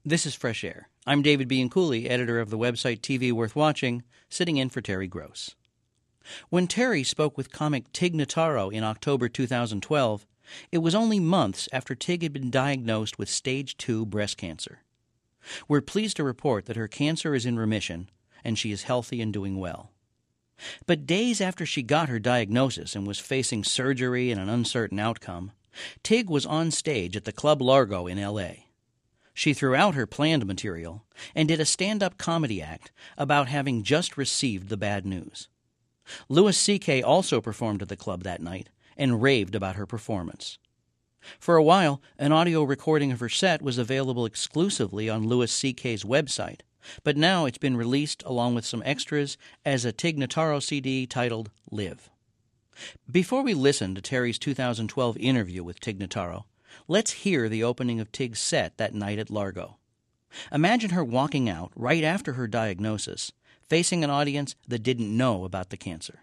This is Fresh Air. I'm David Bianculli, editor of the website TV Worth Watching, sitting in for Terry Gross. When Terry spoke with comic Tig Notaro in October 2012, it was only months after Tig had been diagnosed with stage 2 breast cancer. We're pleased to report that her cancer is in remission and she is healthy and doing well. But days after she got her diagnosis and was facing surgery and an uncertain outcome, Tig was on stage at the Club Largo in L.A. She threw out her planned material and did a stand-up comedy act about having just received the bad news. Louis C.K. also performed at the club that night and raved about her performance. For a while, an audio recording of her set was available exclusively on Louis C.K.'s website, but now it's been released along with some extras as a Tig Notaro CD titled Live. Before we listen to Terry's 2012 interview with Tig Notaro, let's hear the opening of Tig's set that night at Largo. Imagine her walking out right after her diagnosis, facing an audience that didn't know about the cancer.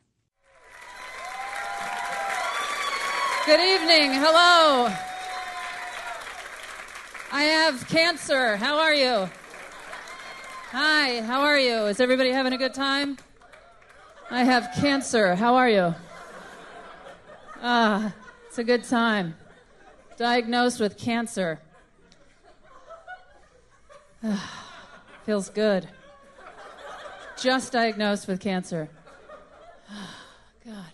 Good evening. Hello. I have cancer. How are you? Hi, how are you? Is everybody having a good time? I have cancer. How are you? It's a good time. Diagnosed with cancer. Feels good. Just diagnosed with cancer. God.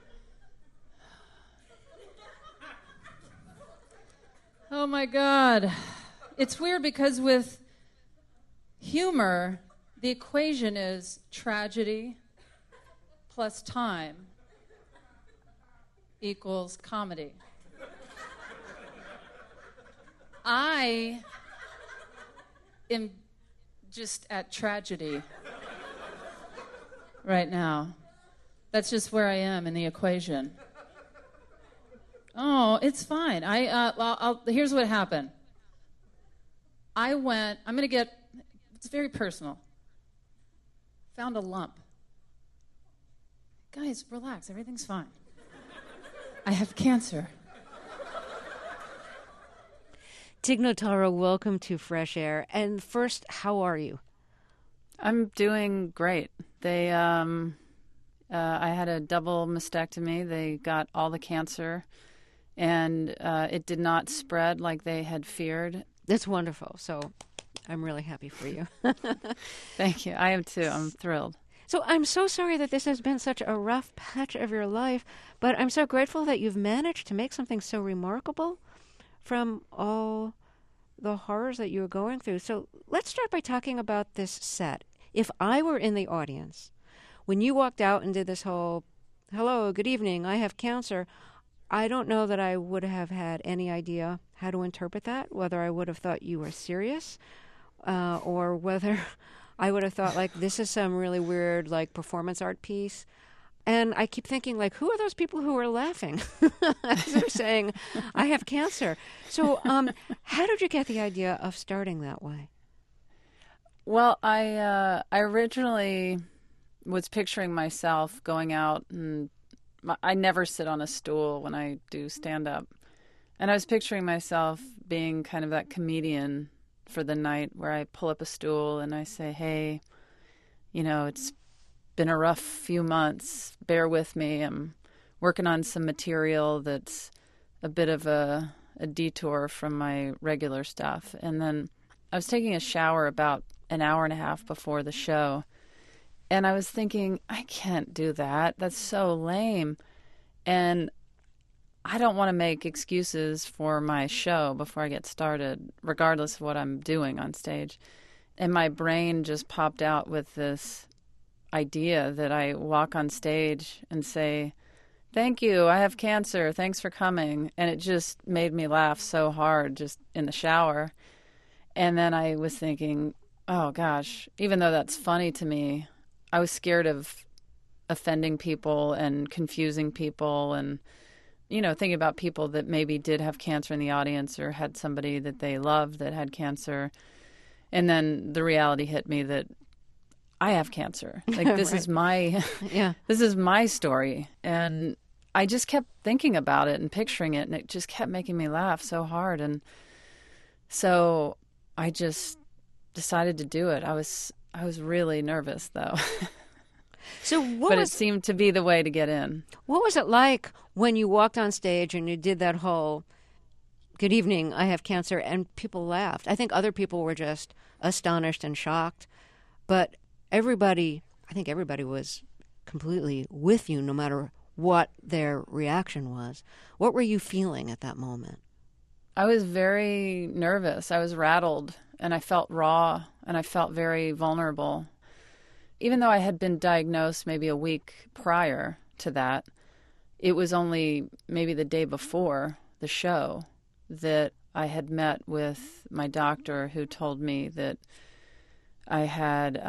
Oh my God. It's weird because with humor, the equation is tragedy plus time equals comedy. I am just at tragedy right now. That's just where I am in the equation. Oh, it's fine. Here's what happened. It's very personal. Found a lump. Guys, relax. Everything's fine. I have cancer. Tig Notaro, welcome to Fresh Air. And first, how are you? I'm doing great. I had a double mastectomy. They got all the cancer, and it did not spread like they had feared. That's wonderful. So I'm really happy for you. Thank you. I am too. I'm thrilled. So I'm so sorry that this has been such a rough patch of your life, but I'm so grateful that you've managed to make something so remarkable from all the horrors that you were going through. So let's start by talking about this set. If I were in the audience, when you walked out and did this whole, hello, good evening, I have cancer, I don't know that I would have had any idea how to interpret that, whether I would have thought you were serious or whether I would have thought, like, this is some really weird, like, performance art piece. And I keep thinking, like, who are those people who are laughing as they're saying, I have cancer? So how did you get the idea of starting that way? Well, I originally was picturing myself going out, and I never sit on a stool when I do stand-up. And I was picturing myself being kind of that comedian for the night where I pull up a stool and I say, hey, it's been a rough few months. Bear with me. I'm working on some material that's a bit of a detour from my regular stuff. And then I was taking a shower about an hour and a half before the show. And I was thinking, I can't do that. That's so lame. And I don't want to make excuses for my show before I get started, regardless of what I'm doing on stage. And my brain just popped out with this idea that I walk on stage and say, thank you, I have cancer, thanks for coming. And it just made me laugh so hard just in the shower. And then I was thinking, oh gosh, even though that's funny to me, I was scared of offending people and confusing people and, thinking about people that maybe did have cancer in the audience or had somebody that they loved that had cancer. And then the reality hit me that I have cancer. Like, this is this is my story. And I just kept thinking about it and picturing it, and it just kept making me laugh so hard. And so I just decided to do it. I was really nervous, though. So but it seemed to be the way to get in. What was it like when you walked on stage and you did that whole "Good evening, I have cancer," and people laughed? I think other people were just astonished and shocked, but I think everybody was completely with you no matter what their reaction was. What were you feeling at that moment? I was very nervous. I was rattled, and I felt raw, and I felt very vulnerable. Even though I had been diagnosed maybe a week prior to that, it was only maybe the day before the show that I had met with my doctor, who told me that I had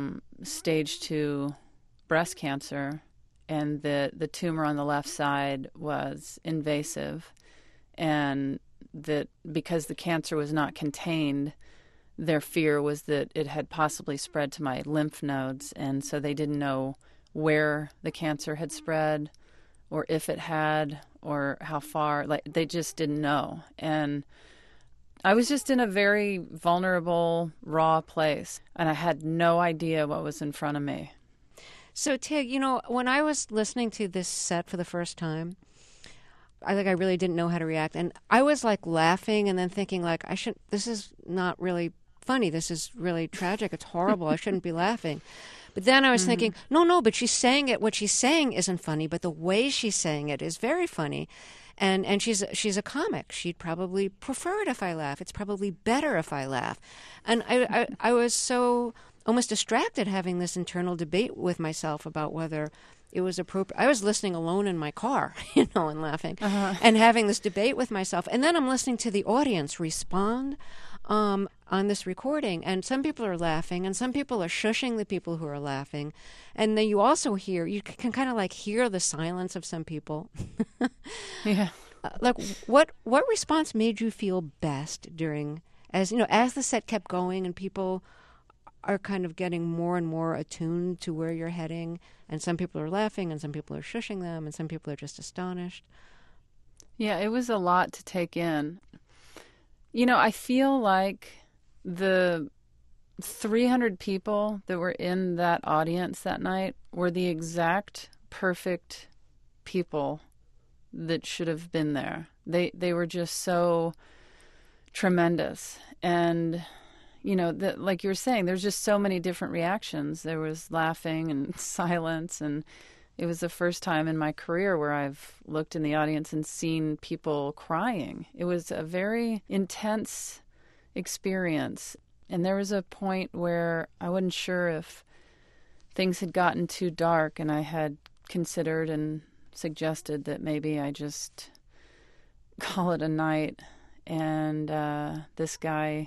stage 2 breast cancer, and that the tumor on the left side was invasive, and that because the cancer was not contained, their fear was that it had possibly spread to my lymph nodes, and so they didn't know where the cancer had spread or if it had or how far. Like, they just didn't know. And I was just in a very vulnerable, raw place, and I had no idea what was in front of me. So, Tig, when I was listening to this set for the first time, I really didn't know how to react. And I was like laughing and then thinking this is not really funny. This is really tragic. It's horrible. I shouldn't be laughing. But then I was thinking, no, but she's saying it. What she's saying isn't funny, but the way she's saying it is very funny. And she's a comic. She'd probably prefer it if I laugh. It's probably better if I laugh. And I was so almost distracted having this internal debate with myself about whether it was appropriate. I was listening alone in my car, and laughing, and having this debate with myself. And then I'm listening to the audience respond on this recording, and some people are laughing, and some people are shushing the people who are laughing. And then you also you can kind of hear the silence of some people. Yeah. What response made you feel best during, as the set kept going and people are kind of getting more and more attuned to where you're heading, and some people are laughing and some people are shushing them and some people are just astonished? Yeah, it was a lot to take in. I feel like the 300 people that were in that audience that night were the exact perfect people that should have been there. They were just so tremendous. And like you were saying, there's just so many different reactions. There was laughing and silence, and it was the first time in my career where I've looked in the audience and seen people crying. It was a very intense experience, and there was a point where I wasn't sure if things had gotten too dark, and I had considered and suggested that maybe I just call it a night. And this guy,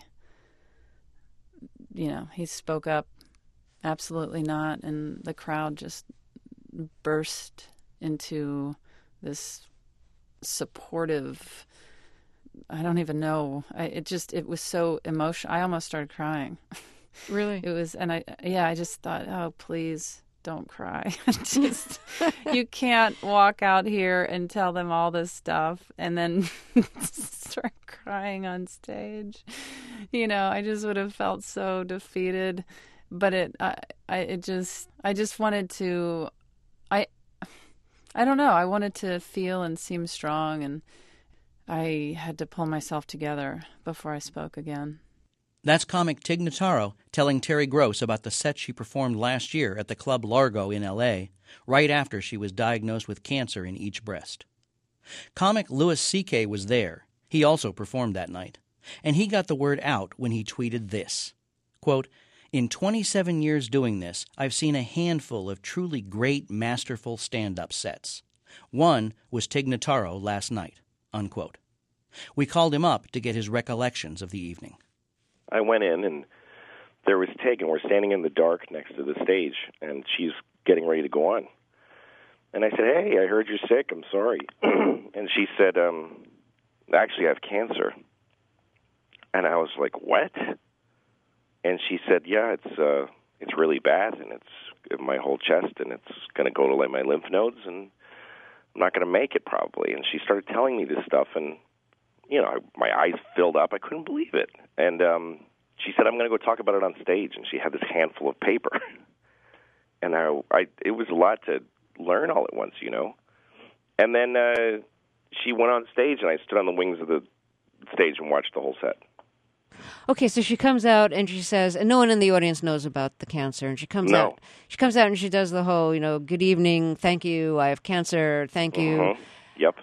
he spoke up, absolutely not, and the crowd just burst into this supportive, I don't even know. It was so emotional. I almost started crying. Really? It was, and I just thought, oh, please don't cry. You can't walk out here and tell them all this stuff and then start crying on stage. I just would have felt so defeated. But I just wanted to, I don't know. I wanted to feel and seem strong, and I had to pull myself together before I spoke again. That's comic Tig Notaro telling Terry Gross about the set she performed last year at the Club Largo in L.A., right after she was diagnosed with cancer in each breast. Comic Louis C.K. was there. He also performed that night. And he got the word out when he tweeted this, quote, "In 27 years doing this, I've seen a handful of truly great, masterful stand-up sets. One was Tig Notaro last night," unquote. We called him up to get his recollections of the evening. I went in, and there was Tig, and we're standing in the dark next to the stage, and she's getting ready to go on. And I said, "Hey, I heard you're sick. I'm sorry." And she said, "Actually, I have cancer." And I was like, "What?" And she said, "Yeah, it's really bad, and it's in my whole chest, and it's going to go to my lymph nodes, and I'm not going to make it probably." And she started telling me this stuff, and my eyes filled up. I couldn't believe it. And she said, I'm going to go talk about it on stage. And she had this handful of paper. And it was a lot to learn all at once, And then she went on stage, and I stood on the wings of the stage and watched the whole set. Okay, so she comes out and she says, and no one in the audience knows about the cancer, and she comes out. She comes out and she does the whole, good evening, thank you, I have cancer, thank you. Mm-hmm. Yep.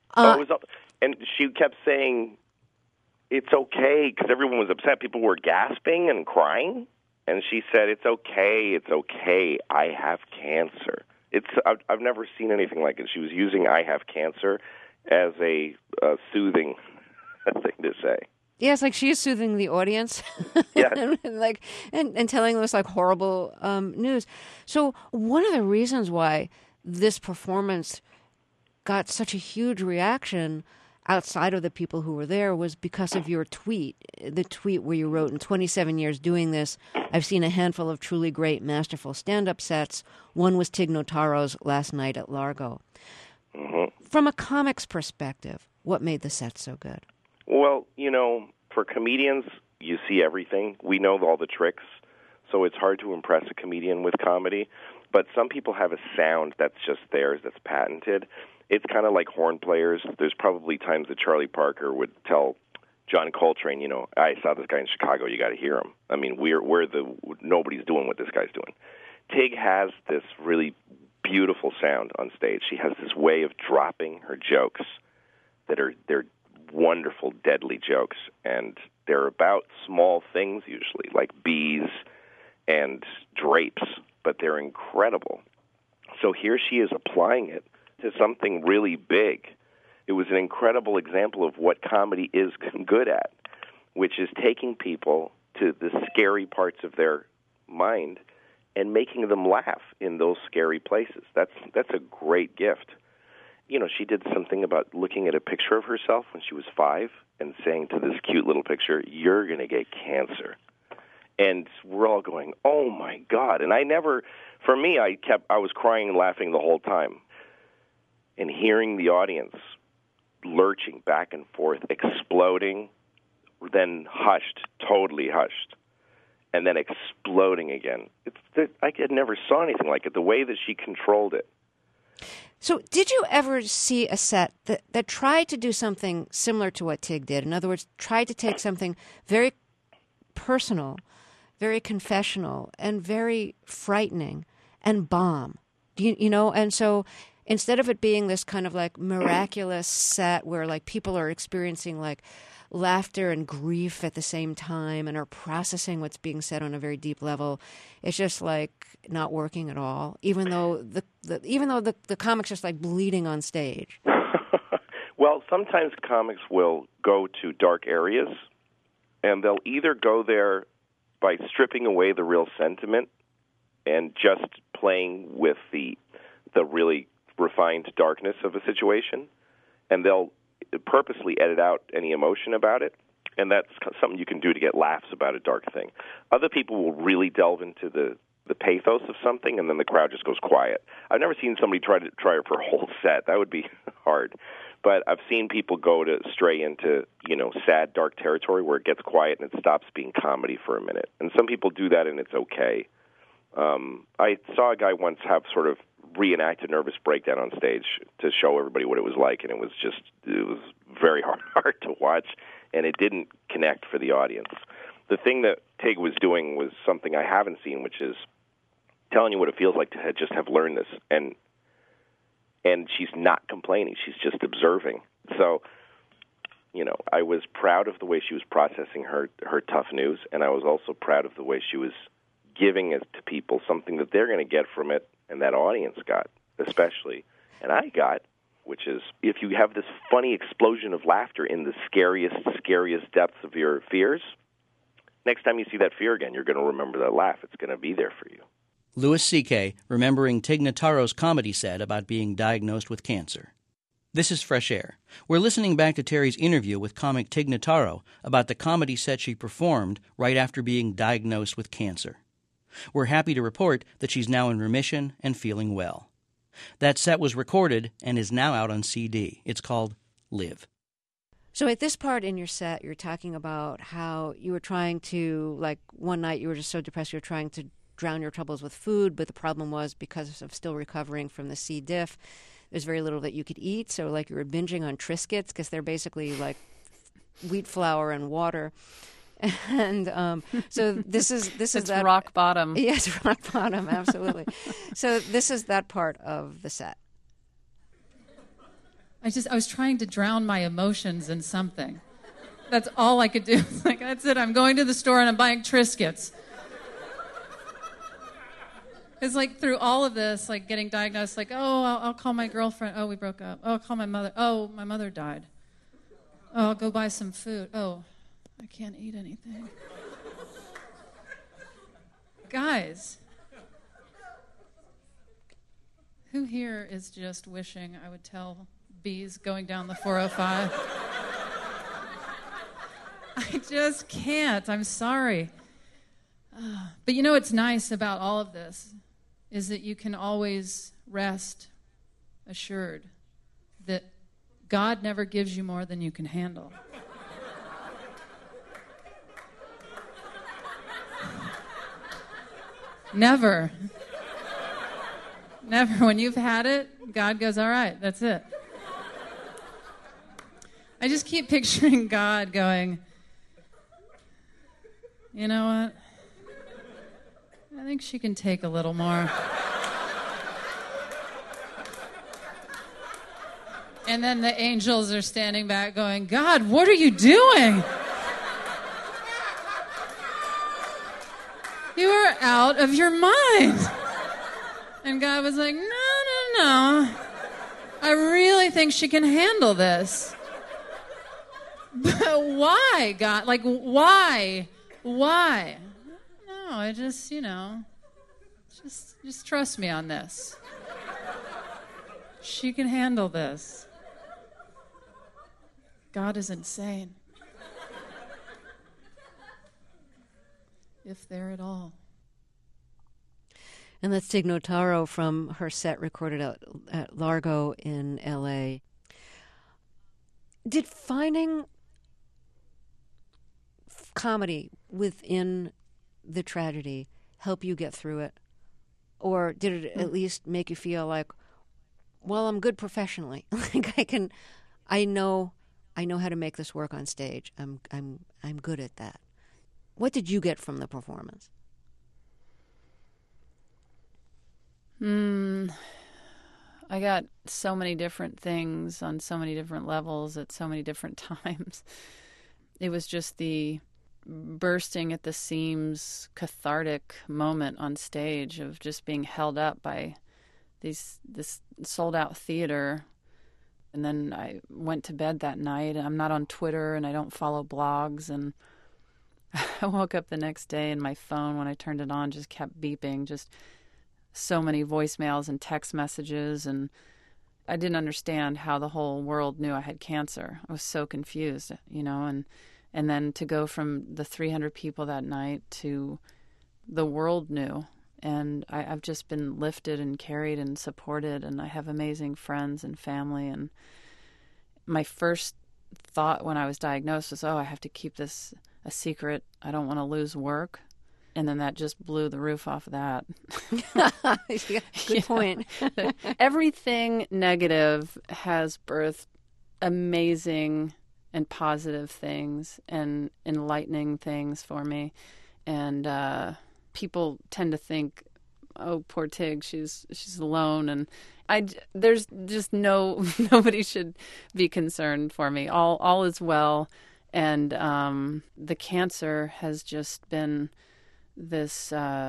And she kept saying, it's okay, because everyone was upset. People were gasping and crying, and she said, it's okay, I have cancer. I've never seen anything like it. She was using "I have cancer" as a soothing thing to say. Yeah, it's like she is soothing the audience, yes. and telling them this horrible news. So one of the reasons why this performance got such a huge reaction outside of the people who were there was because of your tweet, the tweet where you wrote, in 27 years doing this, I've seen a handful of truly great, masterful stand-up sets. One was Tig Notaro's last night at Largo. Mm-hmm. From a comic's perspective, what made the set so good? Well, for comedians, you see everything. We know all the tricks, so it's hard to impress a comedian with comedy. But some people have a sound that's just theirs, that's patented. It's kind of like horn players. There's probably times that Charlie Parker would tell John Coltrane, I saw this guy in Chicago, you got to hear him. I mean, nobody's doing what this guy's doing. Tig has this really beautiful sound on stage. She has this way of dropping her jokes they're wonderful, deadly jokes, and they're about small things usually, like bees and drapes, but they're incredible. So here she is applying it to something really big. It was an incredible example of what comedy is good at, which is taking people to the scary parts of their mind and making them laugh in those scary places. That's a great gift. She did something about looking at a picture of herself when she was 5 and saying to this cute little picture, you're going to get cancer. And we're all going, oh, my God. And I was crying and laughing the whole time. And hearing the audience lurching back and forth, exploding, then hushed, totally hushed, and then exploding again. I had never saw anything like it, the way that she controlled it. So did you ever see a set that tried to do something similar to what Tig did? In other words, tried to take something very personal, very confessional, and very frightening and bomb? And so instead of it being this kind of miraculous set where people are experiencing laughter and grief at the same time and are processing what's being said on a very deep level, it's just not working at all, even though the comic's just bleeding on stage. Well, sometimes comics will go to dark areas, and they'll either go there by stripping away the real sentiment and just playing with the really refined darkness of a situation, and they'll purposely edit out any emotion about it, and that's something you can do to get laughs about a dark thing. Other people will really delve into the pathos of something, and then the crowd just goes quiet. I've never seen somebody try it for a whole set. That would be hard. But I've seen people stray into, sad, dark territory where it gets quiet and it stops being comedy for a minute. And some people do that, and it's okay. I saw a guy once have sort of reenact a nervous breakdown on stage to show everybody what it was like, and it was very hard to watch, and it didn't connect for the audience. The thing that Tig was doing was something I haven't seen, which is telling you what it feels like to just have learned this, and she's not complaining, she's just observing. So, I was proud of the way she was processing her tough news, and I was also proud of the way she was giving it to people, something that they're going to get from it, and that audience got, especially, and I got, which is, if you have this funny explosion of laughter in the scariest depths of your fears, next time you see that fear again, you're going to remember that laugh. It's going to be there for you. Louis C.K. remembering Tig Notaro's comedy set about being diagnosed with cancer. This is Fresh Air. We're listening back to Terry's interview with comic Tig Notaro about the comedy set she performed right after being diagnosed with cancer. We're happy to report that she's now in remission and feeling well. That set was recorded and is now out on CD. It's called Live. So at this part in your set, you're talking about how you were trying to, like, one night you were just so depressed you were trying to drown your troubles with food, but the problem was because of still recovering from the C. diff, there's very little that you could eat. So, like, you were binging on Triscuits because they're basically like wheat flour and water. And so this is It's that rock bottom. Yes, rock bottom, absolutely. So this is that part of the set. I was trying to drown my emotions in something. That's all I could do. It's like, that's it. I'm going to the store and I'm buying Triscuits. It's like through all of this, like getting diagnosed, like, oh, I'll call my girlfriend. Oh, we broke up. Oh, I'll call my mother. Oh, my mother died. Oh, I'll go buy some food. Oh, I can't eat anything. Guys, who here is just wishing I would tell bees going down the 405? I just can't. I'm sorry. But you know what's nice about all of this is that you can always rest assured that God never gives you more than you can handle. Never. Never. When you've had it, God goes, all right, that's it. I just keep picturing God going, you know what? I think she can take a little more. And then the angels are standing back going, God, what are you doing? You are out of your mind. And God was like, no. I really think she can handle this. But why, God? Like, why? Why? No, I just, just trust me on this. She can handle this. God is insane. If they're at all. And that's Tig Notaro from her set recorded at Largo in L.A. Did finding comedy within the tragedy help you get through it? Or did it at least make you feel like, well, I'm good professionally. Like I know how to make this work on stage. I'm good at that. What did you get from the performance? I got so many different things on so many different levels at so many different times. It was just the bursting at the seams cathartic moment on stage of just being held up by this sold out theater. And then I went to bed that night. I'm not on Twitter and I don't follow blogs, and I woke up the next day and my phone, when I turned it on, just kept beeping, just so many voicemails and text messages, and I didn't understand how the whole world knew I had cancer. I was so confused, and then to go from the 300 people that night to the world knew, and I've just been lifted and carried and supported, and I have amazing friends and family. And my first thought when I was diagnosed was, I have to keep this a secret. I don't want to lose work. And then that just blew the roof off of that. Good point. Everything negative has birthed amazing and positive things and enlightening things for me. And people tend to think, oh, poor Tig, she's alone. And there's just nobody should be concerned for me. All is well. And the cancer has just been this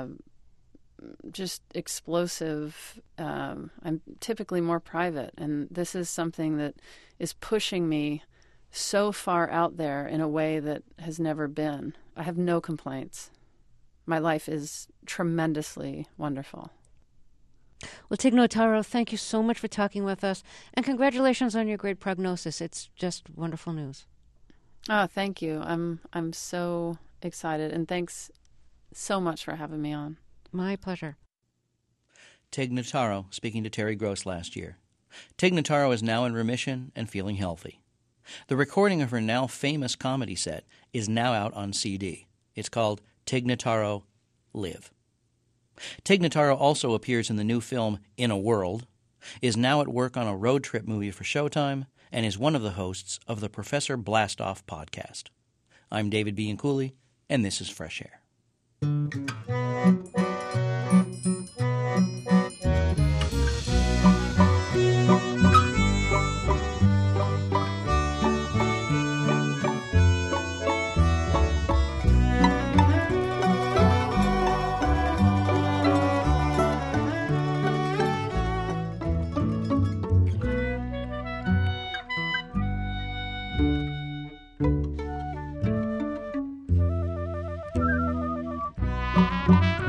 just explosive. I'm typically more private, and this is something that is pushing me so far out there in a way that has never been. I have no complaints. My life is tremendously wonderful. Well, Tig Notaro, thank you so much for talking with us, and congratulations on your great prognosis. It's just wonderful news. Oh, thank you. I'm so excited, and thanks so much for having me on. My pleasure. Tig Notaro speaking to Terry Gross last year. Tig Notaro is now in remission and feeling healthy. The recording of her now famous comedy set is now out on CD. It's called Tig Notaro Live. Tig Notaro also appears in the new film In a World, is now at work on a road trip movie for Showtime, and is one of the hosts of the Professor Blastoff podcast. I'm David Bianculli, and this is Fresh Air. Thank you.